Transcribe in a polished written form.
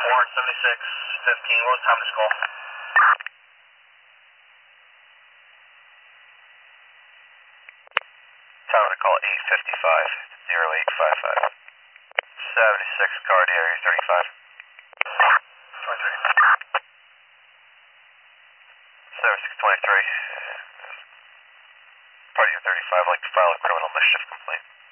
Warrant 7615, what was the time of this call? Time to call 855, 0855. 76, car to area 35. 23. 7623. Party of 35, like to file a criminal mischief complaint.